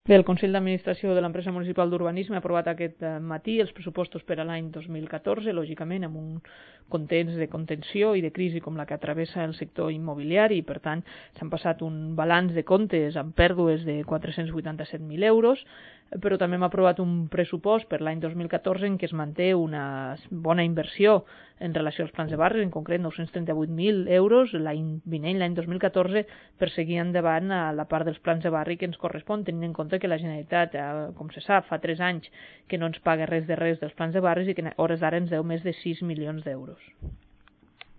Bé, el Consell d'Administració de l'Empresa Municipal d'Urbanisme ha aprovat aquest matí els pressupostos per a l'any 2014, lògicament amb un context de contenció i de crisi com la que travessa el sector immobiliari i, per tant, s'han passat un balanç de comptes amb pèrdues de 487.000 euros, però també hem aprovat un pressupost per l'any 2014 en què es manté una bona inversió en relació als plans de barris, en concret 938.000 euros l'any vinent, l'any 2014, per seguir endavant a la part dels plans de barri que ens correspon, tenint en compte que la Generalitat, com se sap, fa 3 anys que no ens paga res de res dels plans de barris i que a hores d'ara ens deu més de 6 milions d'euros.